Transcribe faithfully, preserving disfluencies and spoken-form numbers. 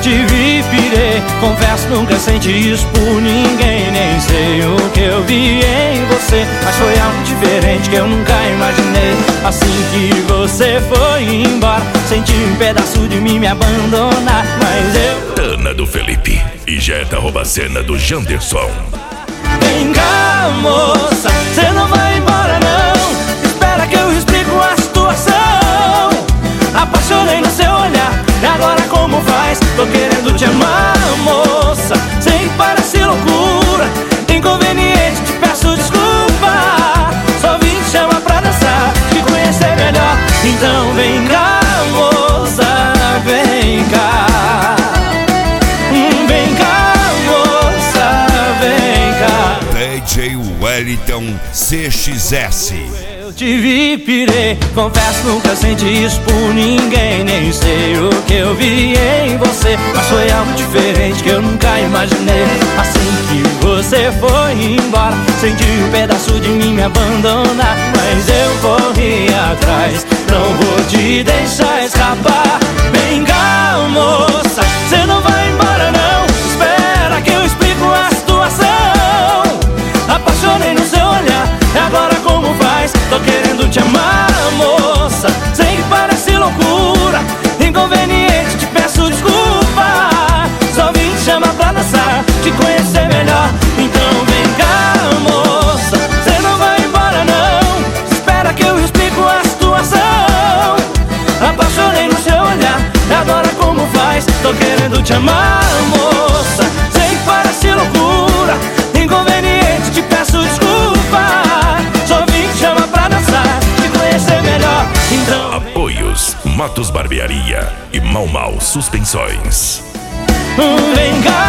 te vi, pirei. Confesso, nunca senti isso por ninguém. Nem sei o que eu vi em você, mas foi algo diferente que eu nunca imaginei. Assim que você foi embora, senti um pedaço de mim me abandonar. Mas eu... Tana do Felipe e Jetta rouba a cena do Janderson. Vem cá, moça, cê não vai embora não. Espera que eu explico a situação. Apaixonei no seu olhar, e agora como faz? Tô querendo te amar, moça. Sei que parece loucura, inconveniente, te peço desculpa. Só vim te chamar pra dançar, te conhecer melhor. Então vem cá, moça, vem cá. Vem cá, moça, vem cá. D J Wellington C X S. Eu te vi, pirei. Confesso, nunca senti isso por ninguém. Nem sei o que eu vi em você, mas foi algo diferente que eu nunca imaginei. Assim que você foi embora, senti um pedaço de mim me abandonar. Mas eu corri atrás, não vou te deixar escapar. Vem cá, moça, cê não vai embora não. Espera que eu explico a situação. Apaixonei no seu olhar, e agora como faz? Tô querendo te amar, moça. Sei que parece loucura, inconveniente, te peço desculpa. Só vim te chamar pra dançar, te conhecer melhor. Então vem cá, moça, cê não vai embora não. Espera que eu explico a situação. Apaixonei no seu olhar, e agora como faz? Tô querendo te amar, moça. Sei que parece loucura, inconveniente, te peço desculpa. Só vim te chamar pra dançar, te conhecer melhor. Então Apoios Matos Barbearia e Mau Mau Suspensões. vem cá,